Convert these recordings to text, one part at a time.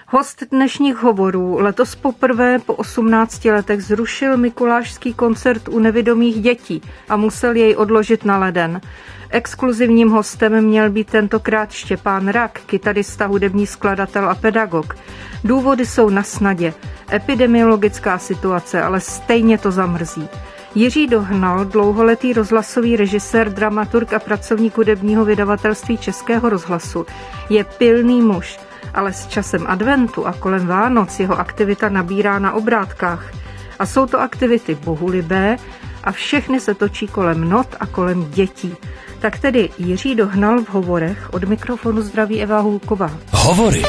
Host dnešních hovorů letos poprvé po 18 letech zrušil mikulášský koncert u nevidomých dětí a musel jej odložit na leden. Exkluzivním hostem měl být tentokrát Štěpán Rak, kytarista, hudební skladatel a pedagog. Důvody jsou na snadě. Epidemiologická situace, ale stejně to zamrzí. Jiří Dohnal, dlouholetý rozhlasový režisér, dramaturg a pracovník hudebního vydavatelství Českého rozhlasu, je pilný muž, ale s časem adventu a kolem Vánoc jeho aktivita nabírá na obrátkách. A jsou to aktivity bohulibé a všechny se točí kolem not a kolem dětí. Tak tedy Jiří Dohnal v hovorech, od mikrofonu zdraví Eva Hulková. Hovory.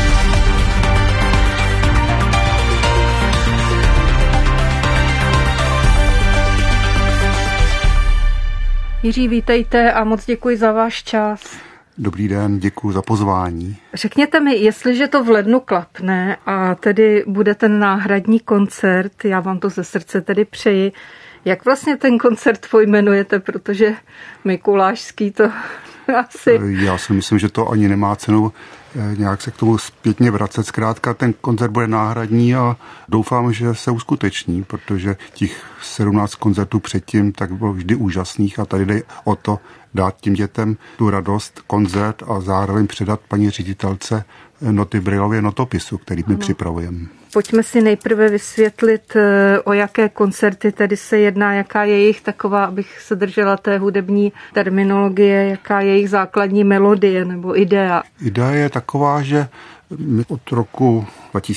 Jiří, vítejte a moc děkuji za váš čas. Dobrý den, děkuji za pozvání. Řekněte mi, jestliže to v lednu klapne a tedy bude ten náhradní koncert, já vám to ze srdce tedy přeji, jak vlastně ten koncert pojmenujete, protože mikulášský to asi... Já si myslím, že to ani nemá cenu nějak se k tomu zpětně vracet. Zkrátka ten koncert bude náhradní a doufám, že se uskuteční, protože těch 17 koncertů předtím tak bylo vždy úžasných a tady jde o to dát těm dětem tu radost, koncert a zároveň předat paní ředitelce noty Braillově notopisu, který my připravujeme. Pojďme si nejprve vysvětlit, o jaké koncerty tedy se jedná, jaká je jejich taková, abych se držela té hudební terminologie, jaká je jejich základní melodie nebo idea. Idea je taková, že my od roku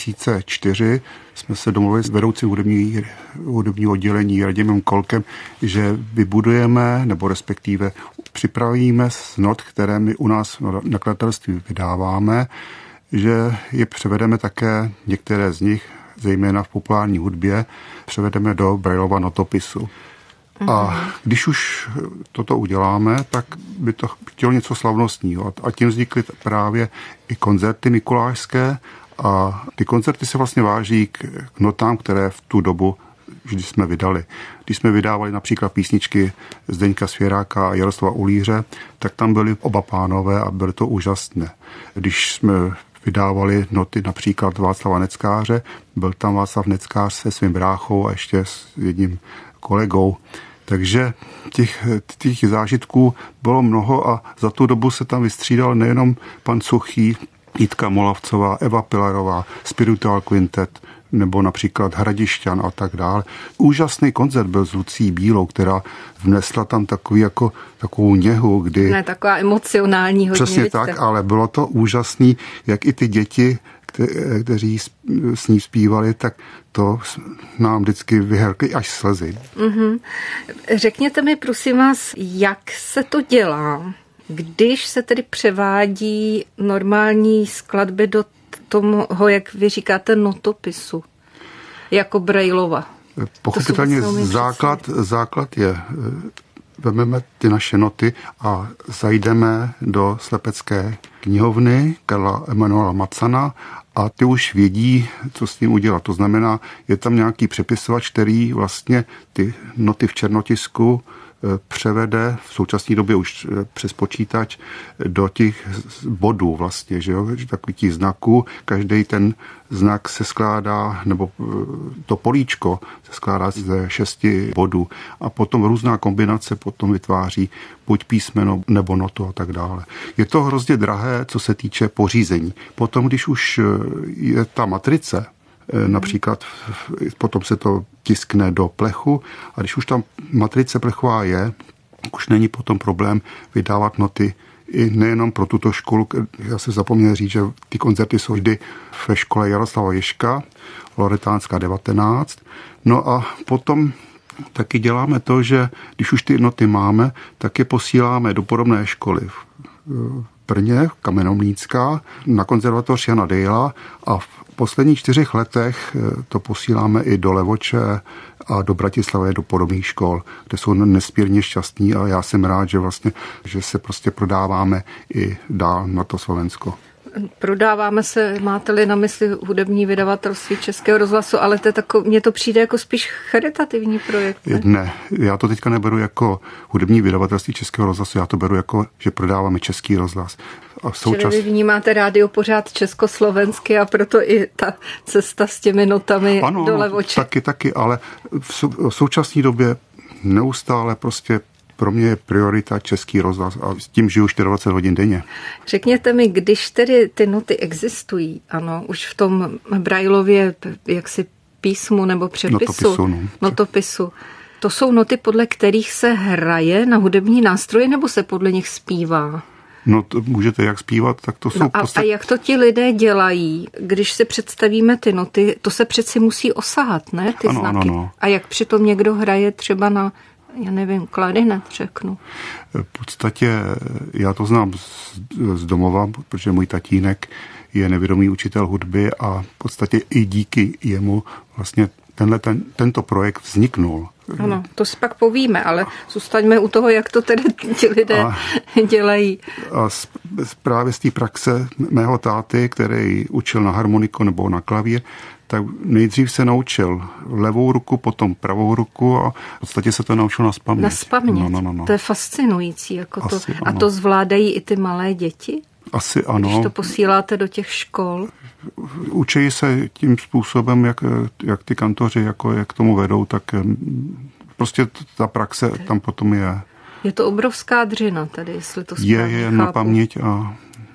2004 jsme se domluvili s vedoucím hudebního oddělení Radimem Kolkem, že vybudujeme, nebo respektive připravíme z not, které my u nás v nakladatelství vydáváme, že je převedeme také některé z nich, zejména v populární hudbě, převedeme do Braillova notopisu. A když už toto uděláme, tak by to chtělo něco slavnostního. A tím vznikly právě i koncerty mikulášské a ty koncerty se vlastně váží k notám, které v tu dobu vždy jsme vydali. Když jsme vydávali například písničky Zdeňka Svěráka a Jaroslava Ulíře, tak tam byli oba pánové a byly to úžasné. Když jsme vydávali noty například Václava Neckáře, byl tam Václav Neckář se svým bráchou a ještě s jedním kolegou. Takže těch zážitků bylo mnoho a za tu dobu se tam vystřídal nejenom pan Suchý, Jitka Molavcová, Eva Pilarová, Spiritual Quintet, nebo například Hradišťan a tak dále. Úžasný koncert byl s Lucí Bílou, která vnesla tam takovou něhu, kdy... Ne, taková emocionální hodně. Přesně vidíte. Tak, ale bylo to úžasný, jak i ty děti, kteří s ní zpívali, tak to nám vždycky vyhrkly až slzy. Mm-hmm. Řekněte mi, prosím vás, jak se to dělá, když se tedy převádí normální skladby do toho, jak vy říkáte, notopisu, jako Braillova. Pochopitelně základ je, vezmeme ty naše noty a zajdeme do slepecké knihovny Karla Emanuela Macana a ty už vědí, co s tím udělat. To znamená, je tam nějaký přepisovač, který vlastně ty noty v černotisku převede v současné době už přes počítač do těch bodů vlastně, že jo, takových těch znaků. Každý ten znak se skládá, nebo to políčko se skládá ze 6 bodů a potom různá kombinace potom vytváří buď písmeno nebo notu a tak dále. Je to hrozně drahé, co se týče pořízení. Potom, když už je ta matrice, například potom se to tiskne do plechu a když už tam matrice plechová je, už není potom problém vydávat noty i nejenom pro tuto školu. Já se zapomněl říct, že ty koncerty jsou vždy ve škole Jaroslava Ježka, Loretánská 19. No a potom taky děláme to, že když už ty noty máme, tak je posíláme do podobné školy v Brně, Kamenomlýnská, na konzervatoř Jana Dejla a v posledních 4 letech to posíláme i do Levoče a do Bratislavy, do podobných škol, kde jsou nesmírně šťastní a já jsem rád, že se prostě prodáváme i dál na to Slovensko. Prodáváme se, máte-li na mysli hudební vydavatelství Českého rozhlasu, ale mně to přijde jako spíš charitativní projekt. Ne, já to teďka neberu jako hudební vydavatelství Českého rozhlasu, já to beru jako, že prodáváme Český rozhlas. Čili vy vnímáte rádio pořád československy a proto i ta cesta s těmi notami do Levoče. Taky, ale v současné době neustále prostě pro mě je priorita Český rozhlas a s tím žiju 24 hodin denně. Řekněte mi, když tedy ty noty existují, ano, už v tom Braillově jaksi písmu nebo přepisu, notopisu, to jsou noty, podle kterých se hraje na hudební nástroje nebo se podle nich zpívá? No to můžete jak zpívat, tak to jsou a jak to ti lidé dělají, když si představíme ty noty, to se přeci musí osahat, ne, ty znaky? Ano. A jak přitom někdo hraje třeba na, já nevím, klarinet, řeknu. V podstatě já to znám z domova, protože můj tatínek je nevědomý učitel hudby a v podstatě i díky jemu vlastně tento projekt vzniknul. Ano, to si pak povíme, ale zůstaňme u toho, jak to tedy ti lidé dělají. A právě z té praxe mého táty, který učil na harmoniku nebo na klavír, tak nejdřív se naučil levou ruku, potom pravou ruku a v podstatě se to naučil nazpaměť. Nazpaměť, no. To je fascinující. Jako to. A to zvládají i ty malé děti? Asi ano. Když to posíláte do těch škol? Učí se tím způsobem, jak ty kantoři jak tomu vedou, tak prostě ta praxe tam potom je. Je to obrovská dřina tady, jestli to správně Je na paměť a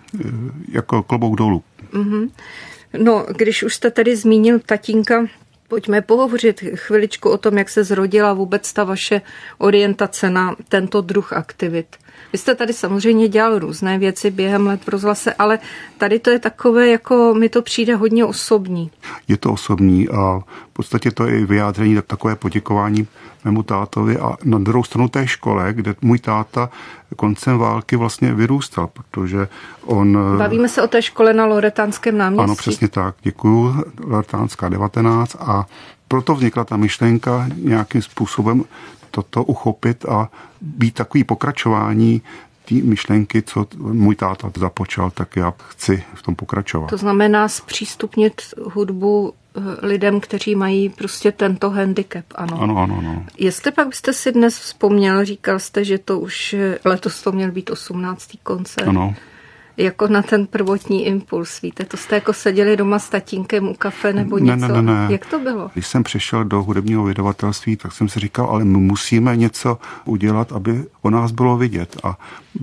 jako klobouk dolů. Mm-hmm. No, když už jste tady zmínil tatínka, pojďme pohovořit chviličku o tom, jak se zrodila vůbec ta vaše orientace na tento druh aktivit. Vy jste tady samozřejmě dělal různé věci během let v rozhlase, ale tady to je takové, jako mi to přijde hodně osobní. Je to osobní a v podstatě to je i vyjádření takové poděkování mému tátovi a na druhou stranu té škole, kde můj táta koncem války vlastně vyrůstal, protože on... Bavíme se o té škole na Loretánském náměstí. Ano, přesně tak, děkuju, Loretánská 19 a proto vznikla ta myšlenka nějakým způsobem toto uchopit a být takový pokračování té myšlenky, co můj táta započal, tak já chci v tom pokračovat. To znamená zpřístupnit hudbu lidem, kteří mají prostě tento handicap, ano. Ano. Jestli pak byste si dnes vzpomněl, říkal jste, že to už letos to měl být 18. koncert. Ano. Jako na ten prvotní impuls, víte, to jste jako seděli doma s tatínkem u kafe nebo něco? Ne. Jak to bylo? Když jsem přišel do hudebního vydavatelství, tak jsem si říkal, ale my musíme něco udělat, aby o nás bylo vidět. A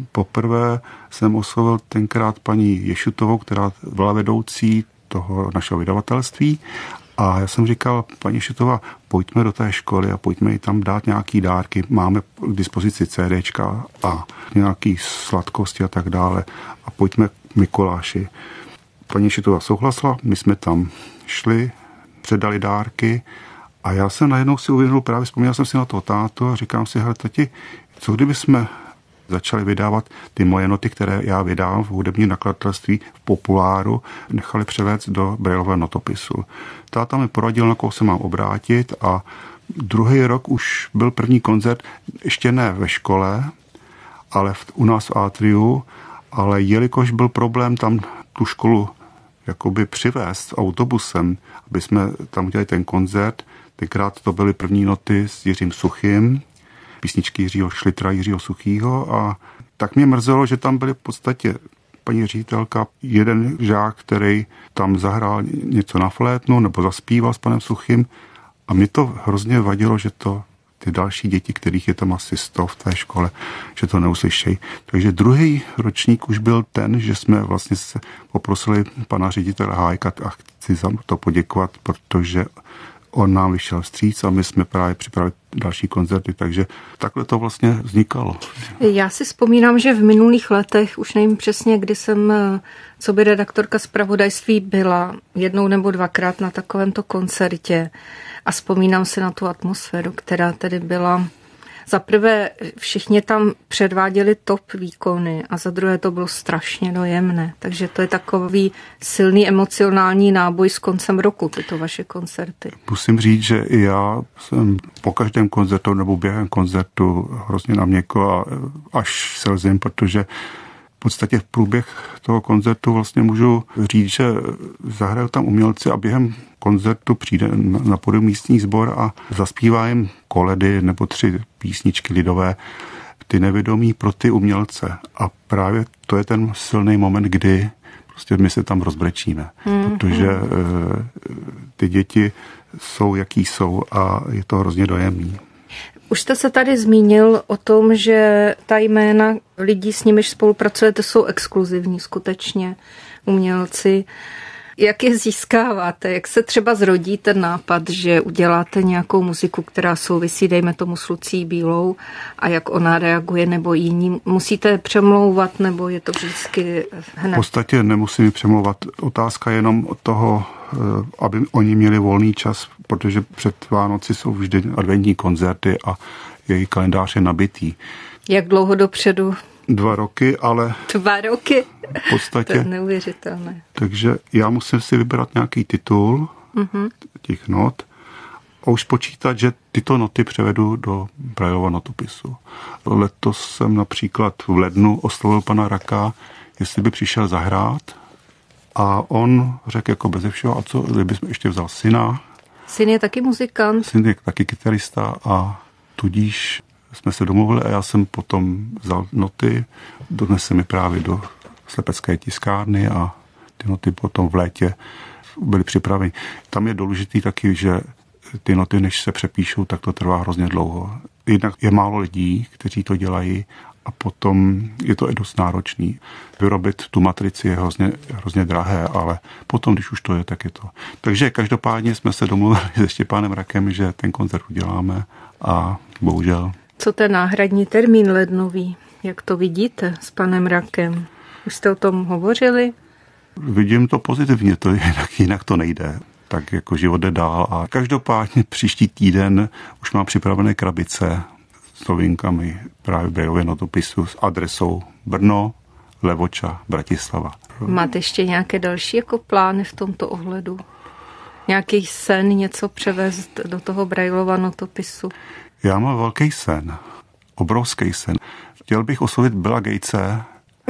poprvé jsem oslovil tenkrát paní Ješutovou, která byla vedoucí toho našeho vydavatelství. A já jsem říkal, paní Ješutová, pojďme do té školy a pojďme jí tam dát nějaký dárky. Máme k dispozici CDčka a nějaký sladkosti a tak dále. A pojďme k Mikuláši. Paní Ješutová souhlasila, my jsme tam šli, předali dárky a já jsem najednou si uvědomil, právě vzpomněl jsem si na toho tátu a říkám si, hele tati, co kdyby jsme začali vydávat ty moje noty, které já vydám v hudebním nakladatelství v Populáru, nechali převést do Braillového notopisu. Táta mi poradil, na koho se mám obrátit a druhý rok už byl první koncert, ještě ne ve škole, ale u nás v Atriu, ale jelikož byl problém tam tu školu jakoby přivést autobusem, aby jsme tam udělali ten koncert, tenkrát to byly první noty s Jiřím Suchým, písničky Jiřího Šlitra, Jiřího Suchýho a tak mě mrzelo, že tam byly v podstatě paní ředitelka, jeden žák, který tam zahrál něco na flétnu nebo zaspíval s panem Suchým a mě to hrozně vadilo, že to ty další děti, kterých je tam asi 100 v té škole, že to neuslyšejí. Takže druhý ročník už byl ten, že jsme vlastně se poprosili pana ředitele Hájka a chci za to poděkovat, protože on nám vyšel vstříc a my jsme právě připravili další koncerty, takže takhle to vlastně vznikalo. Já si vzpomínám, že v minulých letech, už nevím přesně, kdy jsem coby redaktorka zpravodajství byla jednou nebo dvakrát na takovémto koncertě a vzpomínám si na tu atmosféru, která tedy byla. Za prvé všichni tam předváděli top výkony a za druhé to bylo strašně dojemné. Takže to je takový silný emocionální náboj s koncem roku, tyto vaše koncerty. Musím říct, že i já jsem po každém koncertu nebo během koncertu hrozně na měkko a až slzím, protože podstatě v průběh toho koncertu vlastně můžu říct, že zahrajou tam umělci a během koncertu přijde na pódium místní sbor a zaspívá jim koledy nebo 3 písničky lidové, ty nevědomí pro ty umělce. A právě to je ten silný moment, kdy prostě my se tam rozbrečíme, protože ty děti jsou, jaký jsou a je to hrozně dojemný. Už jste se tady zmínil o tom, že ta jména lidí, s nimiž spolupracujete, jsou exkluzivní skutečně umělci. Jak je získáváte? Jak se třeba zrodí ten nápad, že uděláte nějakou muziku, která souvisí, dejme tomu, s Lucí Bílou a jak ona reaguje, nebo jiní? Musíte přemlouvat, nebo je to vždycky hned? V podstatě nemusím přemlouvat. Otázka je jenom od toho, aby oni měli volný čas, protože před Vánoci jsou vždy adventní koncerty a její kalendář je nabitý. Jak dlouho dopředu? 2 roky, ale... 2 roky? V podstatě. To je neuvěřitelné. Takže já musím si vybrat nějaký titul těch not a už počítat, že tyto noty převedu do Braillova notopisu. Letos jsem například v lednu oslovil pana Raka, jestli by přišel zahrát a on řekl jako beze všeho, a co, kdybychom ještě vzal syna. Syn je taky muzikant. Syn je taky kytarista a tudíž jsme se domluvili a já jsem potom vzal noty, donesl mi právě do Slepecké tiskárny a ty noty potom v létě byly připraveny. Tam je důležitý taky, že ty noty, než se přepíšou, tak to trvá hrozně dlouho. Jednak je málo lidí, kteří to dělají a potom je to i dost náročný. Vyrobit tu matrici je hrozně drahé, ale potom, když už to je, tak je to. Takže každopádně jsme se domluvili se Štěpánem Rakem, že ten koncert uděláme a bohužel. Co ten náhradní termín lednový? Jak to vidíte s panem Rakem? Už jste o tom hovořili? Vidím to pozitivně, to jinak to nejde. Tak jako život jde dál a každopádně příští týden už mám připravené krabice s novinkami právě Braillově notopisu s adresou Brno, Levoča, Bratislava. Máte ještě nějaké další jako plány v tomto ohledu? Nějaký sen, něco převést do toho Braillova notopisu? Já mám velký sen, obrovský sen. Chtěl bych oslovit Billa Gatese,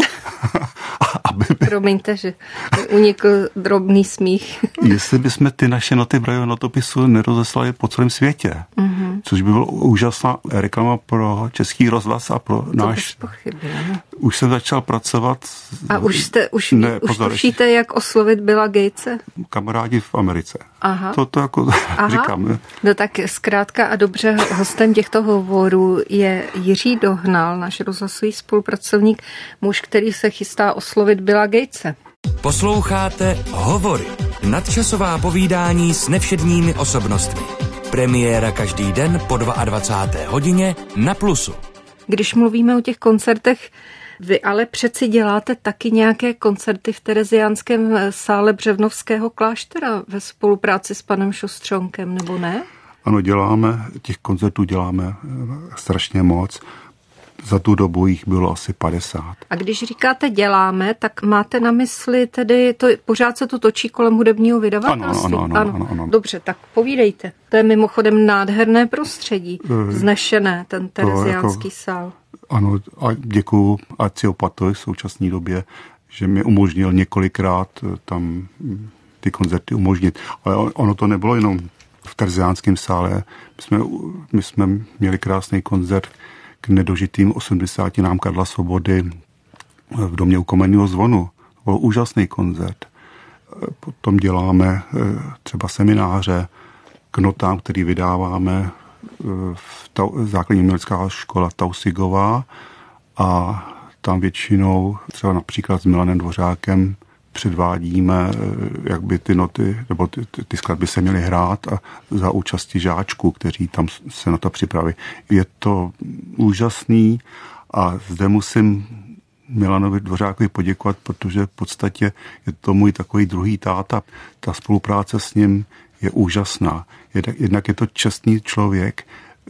Promiňte, že unikl drobný smích. Jestli bychom ty naše noty Braillova notopisu nerozeslali po celém světě, což by byla úžasná reklama pro Český rozhlas a pro náš... Už jsem začal pracovat... A už tušíte, jak oslovit Billa Gatese? Kamarádi v Americe. Aha. To jako říkám. No tak zkrátka a dobře, hostem těchto hovorů je Jiří Dohnal, náš rozhlasový spolupracovník, muž, který se chystá oslovit Billa Gatese. Posloucháte Hovory. Nadčasová povídání s nevšedními osobnostmi. Premiéra každý den po 22. hodině na Plusu. Když mluvíme o těch koncertech, vy ale přeci děláte taky nějaké koncerty v Tereziánském sále Břevnovského kláštera ve spolupráci s panem Šustřonkem, nebo ne? Ano, těch koncertů děláme strašně moc. Za tu dobu jich bylo asi 50. A když říkáte děláme, tak máte na mysli tedy, pořád se to točí kolem hudebního vydavatelství? Ano. Dobře, tak povídejte. To je mimochodem nádherné prostředí, vznešené, ten Tereziánský sál. Ano, a děkuju Acio Patoj v současné době, že mi umožnil několikrát tam ty koncerty umožnit. Ale ono to nebylo jenom v Tereziánském sále. My jsme měli krásný koncert k nedožitým 80. Karla Svobody v domě u Komenního zvonu. To byl úžasný koncert. Potom děláme třeba semináře k notám, který vydáváme v základní umělecká škola Tausigová a tam většinou třeba například s Milanem Dvořákem předvádíme, jak by ty noty nebo ty skladby se měly hrát a za účasti žáčků, kteří tam se na to připraví. Je to úžasný a zde musím Milanovi Dvořákovi poděkovat, protože v podstatě je to můj takový druhý táta. Ta spolupráce s ním je úžasná. Jednak je to čestný člověk,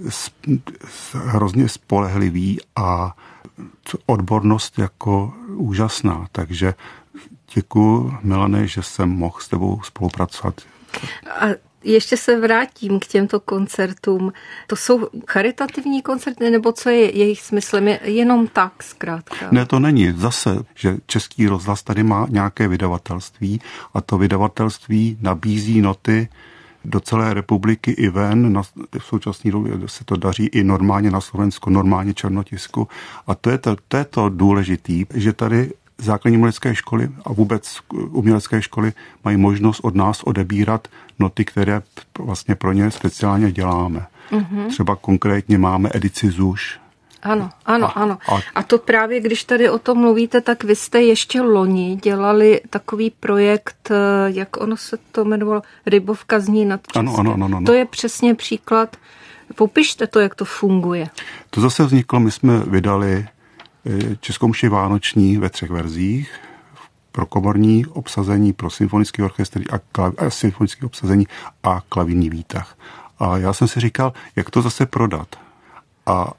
hrozně spolehlivý a odbornost jako úžasná. Takže děkuji, Milane, že jsem mohl s tebou spolupracovat. A Ještě se vrátím k těmto koncertům. To jsou charitativní koncerty, nebo co je jejich smyslem? Je jenom tak zkrátka? Ne, to není. Zase, že Český rozhlas tady má nějaké vydavatelství a to vydavatelství nabízí noty do celé republiky i ven. V současné době se to daří i normálně na Slovensku, normálně černotisku. A to je to důležitý, že tady základní umělecké školy a vůbec umělecké školy mají možnost od nás odebírat noty, které vlastně pro ně speciálně děláme. Mm-hmm. Třeba konkrétně máme edici ZUŠ. Ano. A to právě, když tady o tom mluvíte, tak vy jste ještě loni dělali takový projekt, jak ono se to jmenovalo, Rybovka zní nad Českem. Ano. To je přesně příklad. Popište to, jak to funguje. To zase vzniklo, my jsme vydali Českou mši vánoční ve 3 verzích, pro komorní obsazení, pro symfonický orchestr a symfonické obsazení a klavírní výtah. A já jsem si říkal, jak to zase prodat. A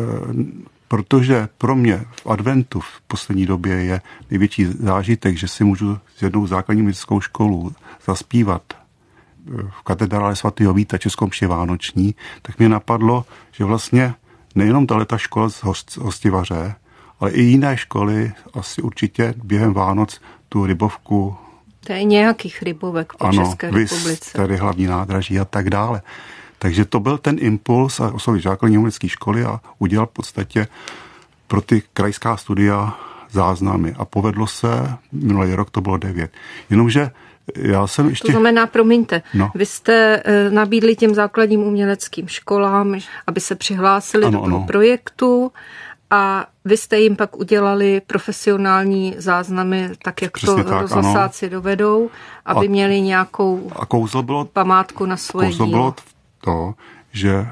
protože pro mě v adventu v poslední době je největší zážitek, že si můžu s jednou základní musickou školu zaspívat v katedrále svatého Víta Českou mši vánoční, tak mě napadlo, že vlastně nejenom ta škola z Hostivaře, ale i jiné školy asi určitě během Vánoc tu Rybovku. To je nějakých Rybovek po České republice. Tady hlavní nádraží a tak dále. Takže to byl ten impuls a oslovit základní umělecké školy a udělal v podstatě pro ty krajská studia záznamy. A povedlo se, minulý rok to bylo 9. Jenomže já jsem ještě... To znamená, promiňte, vy jste nabídli těm základním uměleckým školám, aby se přihlásili do toho projektu a vy jste jim pak udělali profesionální záznamy, tak jak přesně to rozhlasáci dovedou, aby měli nějakou památku na svoje dílo. Bylo to, že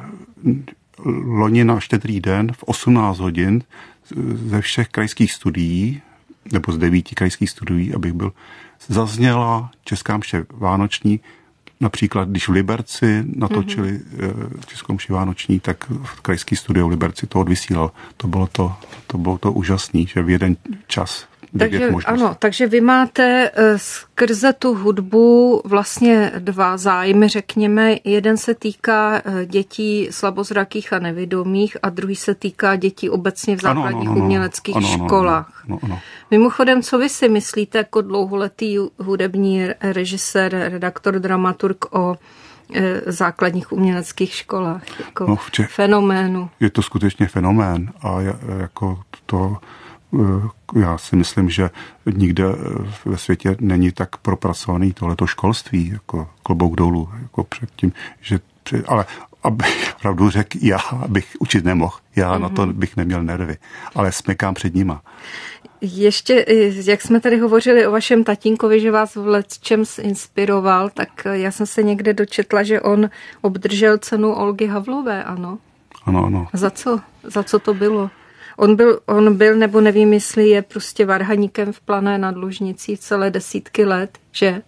loni na Štědrý den v 18 hodin ze všech krajských studií, nebo z 9 krajských studií, abych byl, zazněla Česká mše vánoční. Například, když v Liberci natočili Českou mši vánoční, tak v krajský studio v Liberci to odvysílal. To bylo to úžasný, že v jeden čas. Takže vy máte skrze tu hudbu vlastně 2 zájmy, řekněme. Jeden se týká dětí slabozrakých a nevidomých a druhý se týká dětí obecně v základních uměleckých školách. Ano. Mimochodem, co vy si myslíte jako dlouholetý hudební režisér, redaktor, dramaturg o základních uměleckých školách jako fenoménu? Je to skutečně fenomén a já si myslím, že nikde ve světě není tak propracovaný tohleto školství, jako klobouk dolů, jako předtím, ale abych pravdu řekl, já bych učit nemohl, na to bych neměl nervy, ale smekám před nima. Ještě, jak jsme tady hovořili o vašem tatínkovi, že vás v lecčems inspiroval, tak já jsem se někde dočetla, že on obdržel cenu Olgy Havlové, ano? Ano. Za co to bylo? On byl, nebo nevím, jestli je prostě varhaníkem v Plané nad Lužnicí celé desítky let, že?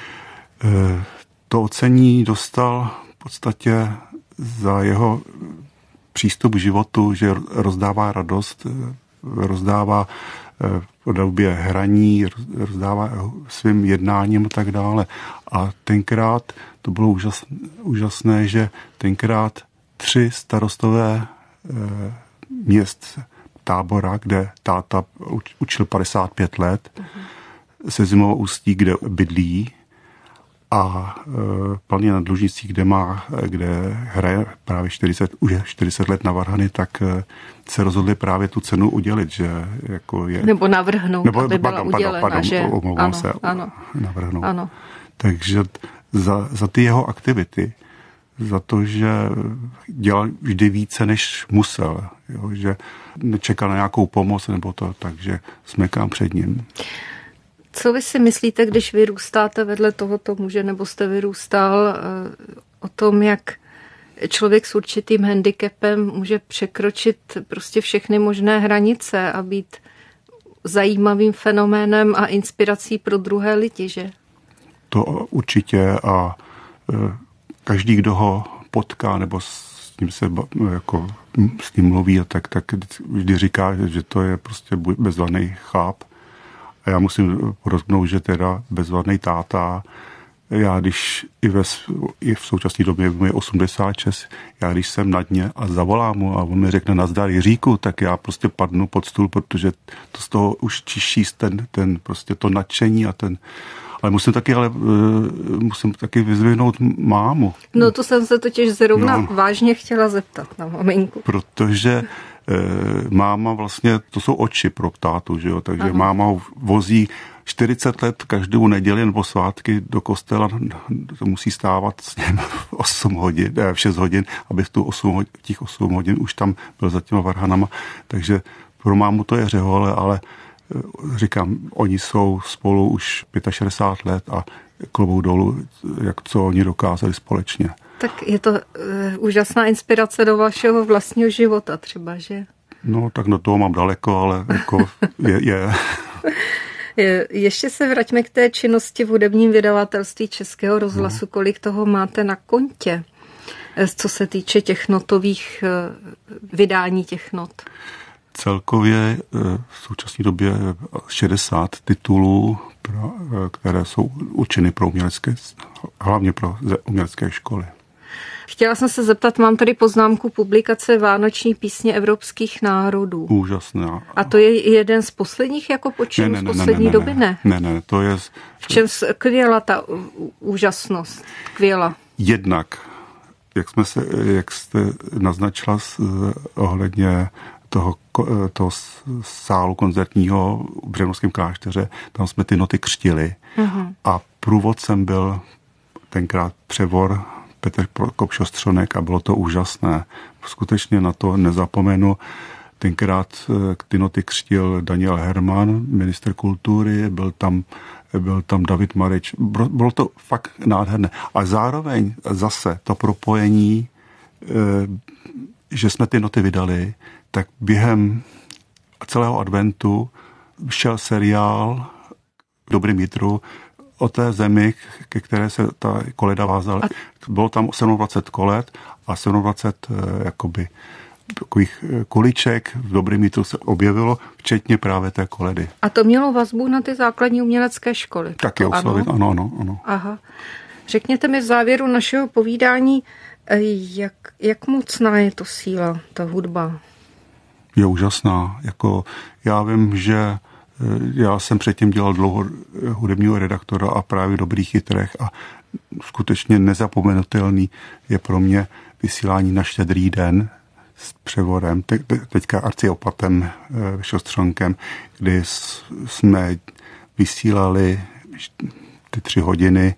To ocenění dostal v podstatě za jeho přístup k životu, že rozdává radost, rozdává v podobě hraní, rozdává svým jednáním a tak dále. A tenkrát to bylo úžasné, že tenkrát 3 starostové měst Tábora, kde táta učil 55 let, se Zimovou Ústí, kde bydlí, a Planě nad Lužnicí, kde hraje právě 40 let na varhany, tak se rozhodli právě tu cenu udělit, že jako je... Nebo navrhnout, aby byla udělena, že? Omlouvám se, navrhnout. Ano. Takže za ty jeho aktivity, za to, že dělal vždy více, než musel, jo, že nečekal na nějakou pomoc, nebo to, takže smekám před ním. Co vy si myslíte, když vyrůstáte vedle tohoto muže, nebo jste vyrůstal, o tom, jak člověk s určitým handicapem může překročit prostě všechny možné hranice a být zajímavým fenoménem a inspirací pro druhé lidi, že? To určitě a každý, kdo ho potká, nebo s ním mluví, tak vždy říká, že to je prostě bezvadný cháp. A já musím podotknout, že teda bezvadný táta já když i v současné době mu je 86, já když jsem na dně a zavolám mu a on mi řekne nazdar Jiříku, tak já prostě padnu pod stůl, protože to z toho už čiší ten prostě to nadšení a ten. Ale musím taky vyzvihnout mámu. No to jsem se totiž zrovna vážně chtěla zeptat na maminku. Protože máma vlastně, to jsou oči pro tátu, že jo, takže máma ho vozí 40 let každou neděli nebo svátky do kostela, to musí stávat s ním v 6 hodin, aby těch 8 hodin už tam byl za těma varhanama, takže pro mámu to je řehole, ale říkám, oni jsou spolu už 65 let a klobouk dolů, co oni dokázali společně. Tak je to úžasná inspirace do vašeho vlastního života třeba, že? No, tak do toho mám daleko, ale jako je. Ještě se vraťme k té činnosti v hudebním vydavatelství Českého rozhlasu. Kolik toho máte na kontě, co se týče těch notových vydání těch not? Celkově v současné době 60 titulů, které jsou určeny pro hlavně pro umělecké školy. Chtěla jsem se zeptat, mám tady poznámku publikace Vánoční písně evropských národů. Úžasná. A to je jeden z posledních jako počinů z poslední doby, ne? Ne, to je... V čem skvěla ta úžasnost? Skvěla. Jednak, jak jste naznačila ohledně toho sálu koncertního v Břevnovském klášteře, tam jsme ty noty křtili a průvodcem byl tenkrát převor Petr Kopšostřonek a bylo to úžasné. Skutečně na to nezapomenu. Tenkrát ty noty křtil Daniel Herman, ministr kultury, byl tam David Marič. Bylo to fakt nádherné. A zároveň zase to propojení, že jsme ty noty vydali, tak během celého adventu šel seriál Dobrým jitru o té zemi, ke které se ta koleda vázala. Bylo tam 27 kolet a 27 jakoby takových kuliček v Dobrým jitru se objevilo, včetně právě té koledy. A to mělo vazbu na ty základní umělecké školy? Taky oslovit, ano. Aha. Řekněte mi v závěru našeho povídání, jak mocná je to síla, ta hudba? Je úžasná. Já vím, že já jsem předtím dělal dlouho hudebního redaktora a právě v Dobrých jitrech a skutečně nezapomenutelný je pro mě vysílání na Štědrý den s převorem, teďka arciopatem Šostřonkem, kdy jsme vysílali ty 3 hodiny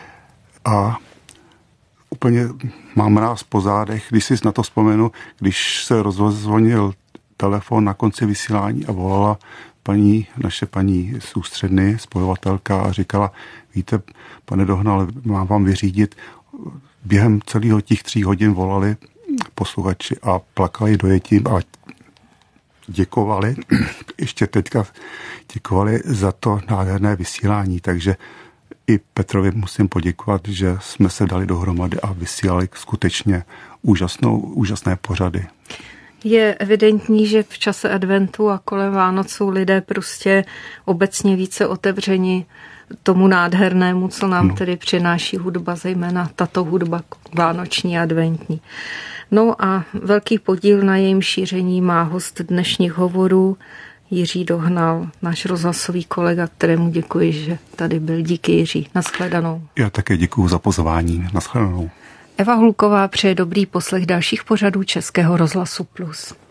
a úplně mám mráz po zádech, když si na to vzpomenu, když se rozvonil telefon na konci vysílání a volala naše paní z ústředny, spojovatelka a říkala, víte, pane Dohnal, mám vám vyřídit, během celého těch 3 hodin volali posluchači a plakali dojetím a děkovali, ještě teďka děkovali za to nádherné vysílání, takže i Petrovi musím poděkovat, že jsme se dali dohromady a vysílali skutečně úžasné pořady. Je evidentní, že v čase adventu a kolem Vánoc jsou lidé prostě obecně více otevřeni tomu nádhernému, co nám tedy přináší hudba, zejména tato hudba vánoční a adventní. No a velký podíl na jejím šíření má host dnešních hovorů Jiří Dohnal, náš rozhlasový kolega, kterému děkuji, že tady byl. Díky, Jiří. Nashledanou. Já také děkuji za pozvání. Nashledanou. Eva Hulková přeje dobrý poslech dalších pořadů Českého rozhlasu Plus.